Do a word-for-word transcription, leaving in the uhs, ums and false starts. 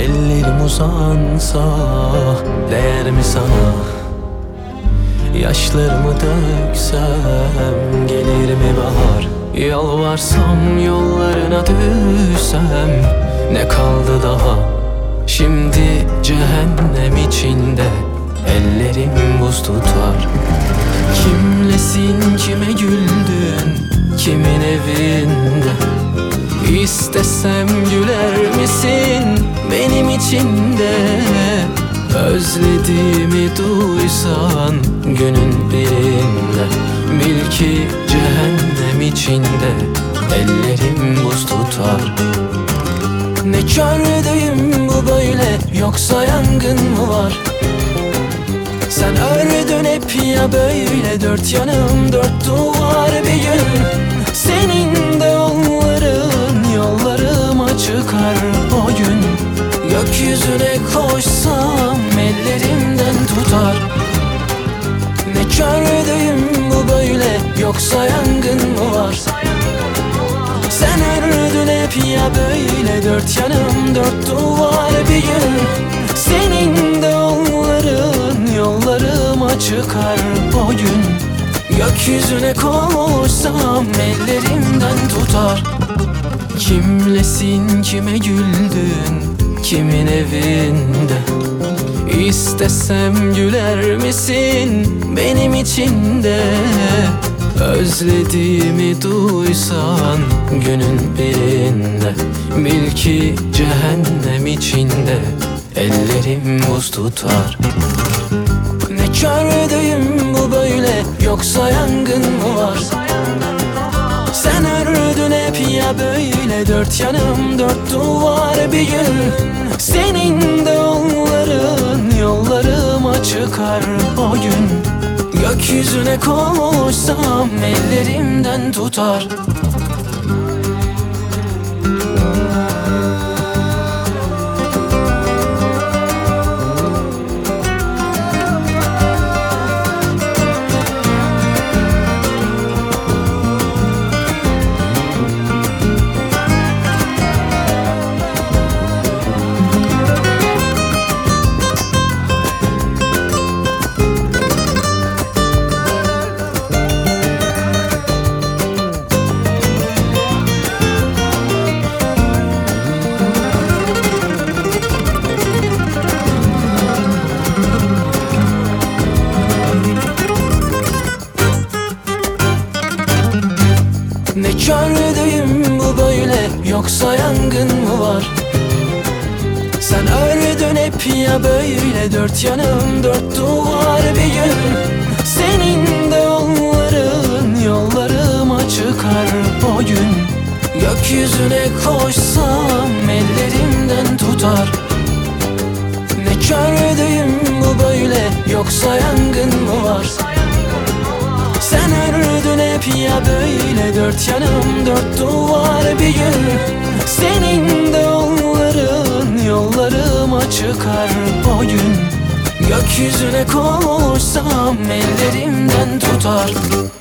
Ellerim uzansa değer mi sana? Yaşlarımı döksem gelir mi bahar? Yalvarsam yollarına düşsem ne kaldı daha? Şimdi cehennem içinde ellerim buz tutar. Kimlesin, kime güldün, kimin evinde? İstesem güler misin benim içinde? Özlediğimi duysan günün birinde, bil ki cehennem içinde ellerim buz tutar. Ne kördeyim bu böyle, yoksa yangın mı var? Sen ördün hep ya böyle, dört yanım dört duvar bir gün. Senin de yolların yollarıma çıkar o gün. Gökyüzüne koşsam ellerimden tutar. Ne kördeyim bu böyle, yoksa yangın mı var? Sen ördün hep ya böyle, dört yanım dört duvar bir gün. Senin de yolların yollarıma çıkar o gün. Gökyüzüne koşsam ellerimden tutar. Kimlesin, kime güldün, kimin evinde? İstesem güler misin benim içinde? Özlediğimi duysan günün birinde, bil ki cehennem içinde ellerim buz tutar. Ne kördeyim bu böyle, yoksa yangın mı var? Sen ördün hep ya böyle, dört yanım dört duvar bir gün. Senin de yolların yollarıma çıkar o gün. Gökyüzüne koşsam ellerimden tutar. Ne kördeyim bu böyle, yoksa yangın mı var? Sen ördün hep ya böyle, dört yanım dört duvar bir gün. Senin de yolların yollarıma çıkar o gün. Gökyüzüne koşsam ellerimden tutar. Ne kördeyim bu böyle, yoksa yangın mı var? Sen ördün hep ya böyle, dört yanım dört duvar bir gün. Senin de yolların yollarıma çıkar o gün. Gökyüzüne koşsam ellerimden tutar.